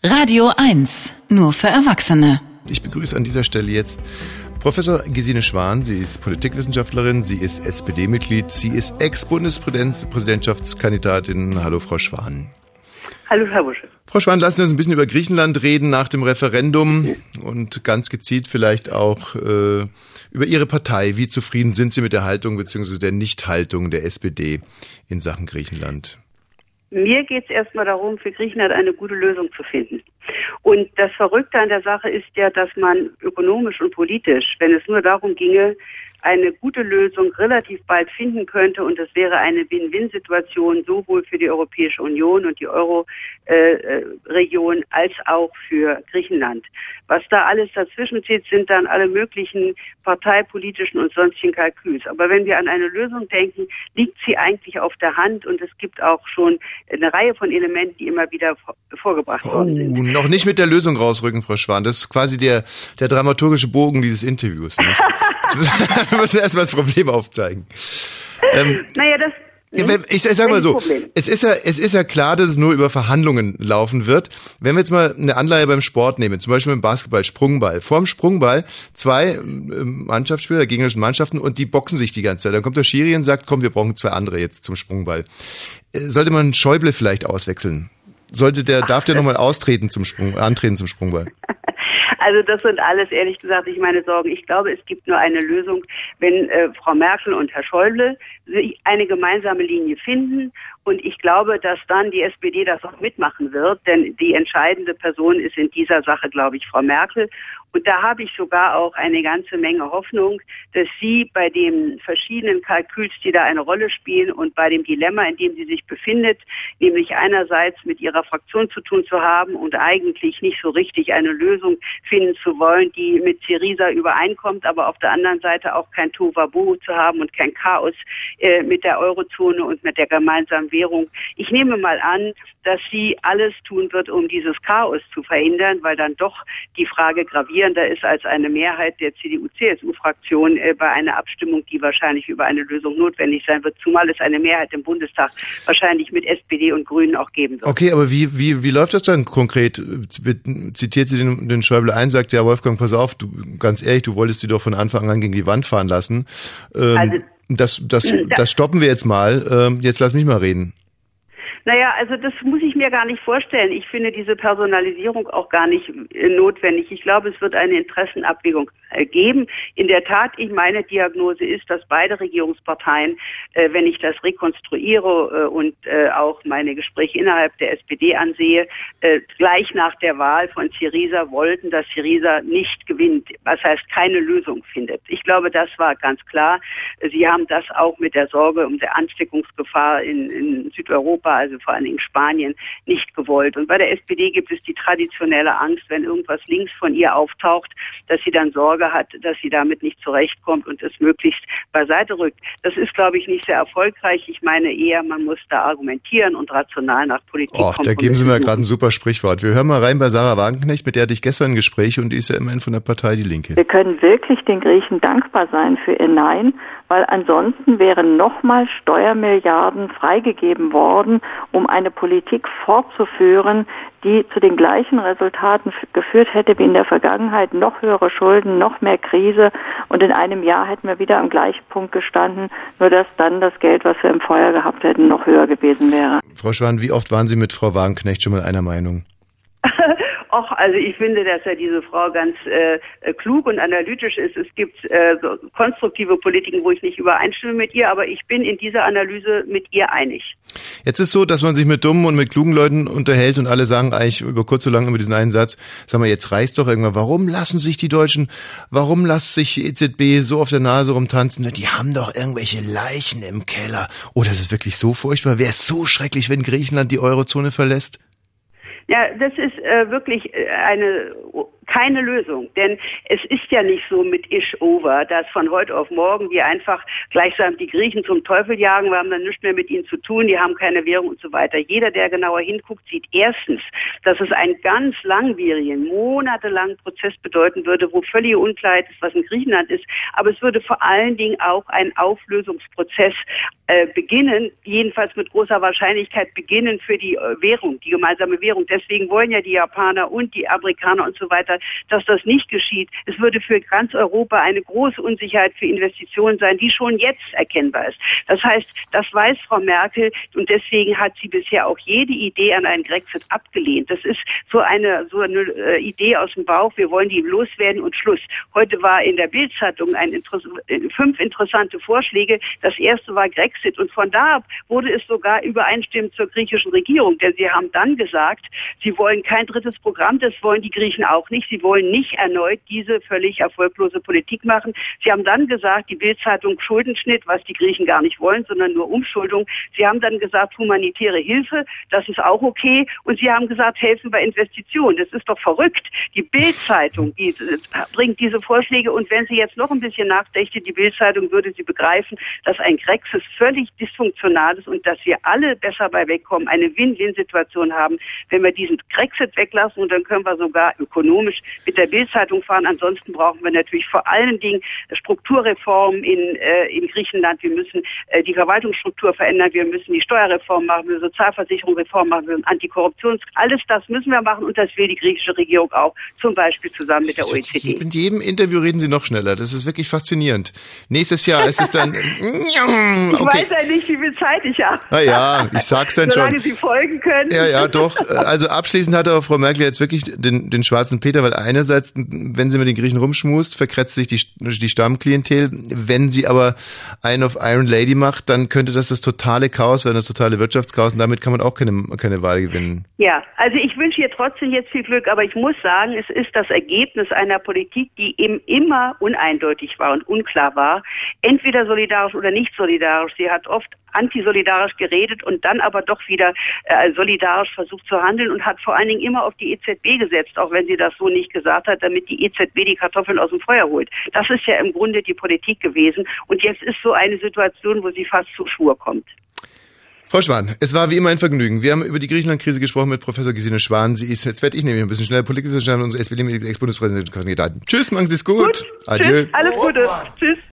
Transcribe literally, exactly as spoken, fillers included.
Radio eins, nur für Erwachsene. Ich begrüße an dieser Stelle jetzt Professor Gesine Schwan. Sie ist Politikwissenschaftlerin, sie ist S P D-Mitglied, sie ist Ex-Bundespräsidentschaftskandidatin. Hallo, Frau Schwan. Hallo, Herr Busche. Frau Schwan, lassen Sie uns ein bisschen über Griechenland reden nach dem Referendum und ganz gezielt vielleicht auch äh, über Ihre Partei. Wie zufrieden sind Sie mit der Haltung bzw. der Nichthaltung der S P D in Sachen Griechenland? Mir geht es erstmal darum, für Griechenland eine gute Lösung zu finden. Und das Verrückte an der Sache ist ja, dass man ökonomisch und politisch, wenn es nur darum ginge, eine gute Lösung relativ bald finden könnte, und das wäre eine Win-Win-Situation sowohl für die Europäische Union und die Euro-Region äh, als auch für Griechenland. Was da alles dazwischen steht, sind dann alle möglichen parteipolitischen und sonstigen Kalküls. Aber wenn wir an eine Lösung denken, liegt sie eigentlich auf der Hand, und es gibt auch schon eine Reihe von Elementen, die immer wieder vorgebracht worden sind. Oh, noch nicht mit der Lösung rausrücken, Frau Schwan. Das ist quasi der, der dramaturgische Bogen dieses Interviews. Nicht? Wir müssen erst mal das Problem aufzeigen. Ähm, naja, das... Ich, ich sag mal so, es ist ja, es ist ja klar, dass es nur über Verhandlungen laufen wird. Wenn wir jetzt mal eine Anleihe beim Sport nehmen, zum Beispiel im Basketball, Sprungball. Vorm Sprungball zwei Mannschaftsspieler der gegnerischen Mannschaften und die boxen sich die ganze Zeit. Dann kommt der Schiri und sagt, komm, wir brauchen zwei andere jetzt zum Sprungball. Sollte man Schäuble vielleicht auswechseln? Sollte der, darf der nochmal austreten zum Sprung, antreten zum Sprungball? Also das sind alles, ehrlich gesagt, nicht meine Sorgen. Ich glaube, es gibt nur eine Lösung, wenn äh, Frau Merkel und Herr Schäuble eine gemeinsame Linie finden. Und ich glaube, dass dann die S P D das auch mitmachen wird, denn die entscheidende Person ist in dieser Sache, glaube ich, Frau Merkel. Und da habe ich sogar auch eine ganze Menge Hoffnung, dass sie bei den verschiedenen Kalküls, die da eine Rolle spielen, und bei dem Dilemma, in dem sie sich befindet, nämlich einerseits mit ihrer Fraktion zu tun zu haben und eigentlich nicht so richtig eine Lösung finden zu wollen, die mit Syriza übereinkommt, aber auf der anderen Seite auch kein Tohuwabohu zu haben und kein Chaos äh, mit der Eurozone und mit der gemeinsamen Währung. Ich nehme mal an, dass sie alles tun wird, um dieses Chaos zu verhindern, weil dann doch die Frage gravierender ist als eine Mehrheit der C D U-C S U-Fraktion äh, bei einer Abstimmung, die wahrscheinlich über eine Lösung notwendig sein wird, zumal es eine Mehrheit im Bundestag wahrscheinlich mit S P D und Grünen auch geben wird. Okay, aber wie wie wie läuft das dann konkret? Zitiert sie den, den Schäuble ein, sagt, ja, Wolfgang, pass auf, du, ganz ehrlich, du wolltest sie doch von Anfang an gegen die Wand fahren lassen. Ähm, also, das, das, das, das stoppen wir jetzt mal. Ähm, jetzt lass mich mal reden. Naja, also das muss ich mir gar nicht vorstellen. Ich finde diese Personalisierung auch gar nicht äh, notwendig. Ich glaube, es wird eine Interessenabwägung äh, geben. In der Tat, ich meine Diagnose ist, dass beide Regierungsparteien, äh, wenn ich das rekonstruiere äh, und äh, auch meine Gespräche innerhalb der S P D ansehe, äh, gleich nach der Wahl von Syriza wollten, dass Syriza nicht gewinnt. Was heißt, keine Lösung findet. Ich glaube, das war ganz klar. Sie haben das auch mit der Sorge um die Ansteckungsgefahr in, in Südeuropa, also vor allem in Spanien, nicht gewollt. Und bei der S P D gibt es die traditionelle Angst, wenn irgendwas links von ihr auftaucht, dass sie dann Sorge hat, dass sie damit nicht zurechtkommt und es möglichst beiseite rückt. Das ist, glaube ich, nicht sehr erfolgreich. Ich meine eher, man muss da argumentieren und rational nach Politik kommen. Oh, da geben Sie mir gerade ein super Sprichwort. Wir hören mal rein bei Sarah Wagenknecht, mit der hatte ich gestern ein Gespräch, und die ist ja immerhin von der Partei Die Linke. Wir können wirklich den Griechen dankbar sein für ihr Nein, weil ansonsten wären nochmal Steuermilliarden freigegeben worden, um eine Politik fortzuführen, die zu den gleichen Resultaten f- geführt hätte wie in der Vergangenheit. Noch höhere Schulden, noch mehr Krise, und in einem Jahr hätten wir wieder am gleichen Punkt gestanden, nur dass dann das Geld, was wir im Vorjahr gehabt hätten, noch höher gewesen wäre. Frau Schwan, wie oft waren Sie mit Frau Wagenknecht schon mal einer Meinung? Och, also ich finde, dass ja diese Frau ganz äh, klug und analytisch ist. Es gibt äh, so konstruktive Politiken, wo ich nicht übereinstimme mit ihr, aber ich bin in dieser Analyse mit ihr einig. Jetzt ist so, dass man sich mit dummen und mit klugen Leuten unterhält und alle sagen eigentlich über kurz oder lang über diesen einen Satz, sag mal, jetzt reicht's doch irgendwann. Warum lassen sich die Deutschen, warum lässt sich die E Z B so auf der Nase rumtanzen? Die haben doch irgendwelche Leichen im Keller. Oh, das ist wirklich so furchtbar. Wäre es so schrecklich, wenn Griechenland die Eurozone verlässt? Ja, das ist äh, wirklich eine keine Lösung, denn es ist ja nicht so mit Ish over, dass von heute auf morgen wir einfach gleichsam die Griechen zum Teufel jagen, wir haben dann nichts mehr mit ihnen zu tun, die haben keine Währung und so weiter. Jeder, der genauer hinguckt, sieht erstens, dass es einen ganz langwierigen, monatelangen Prozess bedeuten würde, wo völlige Unklarheit ist, was in Griechenland ist, aber es würde vor allen Dingen auch ein Auflösungsprozess äh, beginnen, jedenfalls mit großer Wahrscheinlichkeit beginnen für die äh, Währung, die gemeinsame Währung. deswegen wollen ja die Japaner und die Amerikaner und so weiter, dass das nicht geschieht. Es würde für ganz Europa eine große Unsicherheit für Investitionen sein, die schon jetzt erkennbar ist. Das heißt, das weiß Frau Merkel und deswegen hat sie bisher auch jede Idee an einen Grexit abgelehnt. Das ist so eine, so eine äh, Idee aus dem Bauch, wir wollen die loswerden und Schluss. Heute war in der Bild-Zeitung ein Inter- fünf interessante Vorschläge. Das erste war Grexit und von da ab wurde es sogar übereinstimmend zur griechischen Regierung, denn sie haben dann gesagt, sie wollen kein drittes Programm, das wollen die Griechen auch nicht. Sie wollen nicht erneut diese völlig erfolglose Politik machen. Sie haben dann gesagt, die Bild-Zeitung Schuldenschnitt, was die Griechen gar nicht wollen, sondern nur Umschuldung. Sie haben dann gesagt, humanitäre Hilfe, das ist auch okay. Und sie haben gesagt, helfen bei Investitionen. Das ist doch verrückt. Die Bild-Zeitung, die bringt diese Vorschläge und wenn sie jetzt noch ein bisschen nachdächte, die Bild-Zeitung würde sie begreifen, dass ein Grexit völlig dysfunktional ist und dass wir alle besser bei wegkommen, eine Win-Win-Situation haben, wenn wir diesen Grexit weglassen und dann können wir sogar ökonomisch mit der Bild-Zeitung fahren. Ansonsten brauchen wir natürlich vor allen Dingen Strukturreformen in, äh, in Griechenland. Wir müssen äh, die Verwaltungsstruktur verändern, wir müssen die Steuerreform machen, wir müssen Sozialversicherungsreform machen, wir müssen Antikorruptions, alles das müssen wir machen und das will die griechische Regierung auch, zum Beispiel zusammen mit der O E C D. In jedem Interview reden Sie noch schneller, das ist wirklich faszinierend. Nächstes Jahr ist es dann... Okay. Ich weiß ja nicht, wie viel Zeit ich habe. Na ja, ich sag's dann Solange schon. Sie folgen können. Ja, ja, doch. Also abschließend hat aber Frau Merkel jetzt wirklich den, den schwarzen Peter, weil einerseits, wenn sie mit den Griechen rumschmust, verkratzt sich die, die Stammklientel. Wenn sie aber einen auf Iron Lady macht, dann könnte das das totale Chaos werden, das totale Wirtschaftschaos und damit kann man auch keine, keine Wahl gewinnen. Ja, also ich wünsche ihr trotzdem jetzt viel Glück, aber ich muss sagen, es ist das Ergebnis einer Politik, die eben immer uneindeutig war und unklar war. Entweder solidarisch oder nicht solidarisch. Sie hat oft antisolidarisch geredet und dann aber doch wieder äh, solidarisch versucht zu handeln und hat vor allen Dingen immer auf die E Z B gesetzt, auch wenn sie das so nicht gesagt hat, damit die E Z B die Kartoffeln aus dem Feuer holt. Das ist ja im Grunde die Politik gewesen und jetzt ist so eine Situation, wo sie fast zur Schwur kommt. Frau Schwan, es war wie immer ein Vergnügen. Wir haben über die Griechenland-Krise gesprochen mit Professor Gesine Schwan. Sie ist, jetzt werde ich nämlich ein bisschen schneller Politikwissenschaftler und unsere S P D-Ex-Bundespräsidentin-Kandidatin. Tschüss, machen Sie es gut. Gut, Adieu. Tschüss, alles Gute. Tschüss.